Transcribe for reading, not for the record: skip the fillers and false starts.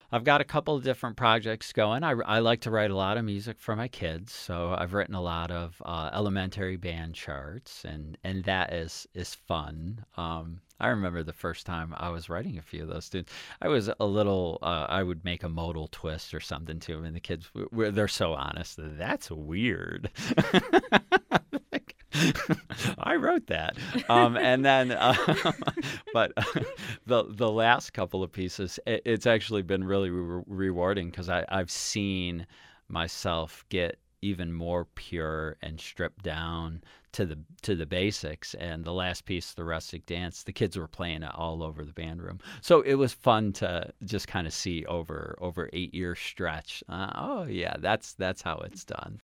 I've got a couple of different projects going. I like to write a lot of music for my kids, so I've written a lot of elementary band charts, and that is fun. I remember the first time I was writing a few of those tunes. I was a little. I would make a modal twist or something to them, and the kids they're so honest. That's weird. I wrote that, and then, but the last couple of pieces, it's actually been really rewarding because I've seen myself get even more pure and stripped down to the basics. And the last piece, the rustic dance, the kids were playing it all over the band room, so it was fun to just kind of see over 8 year stretch. Oh yeah, that's how it's done.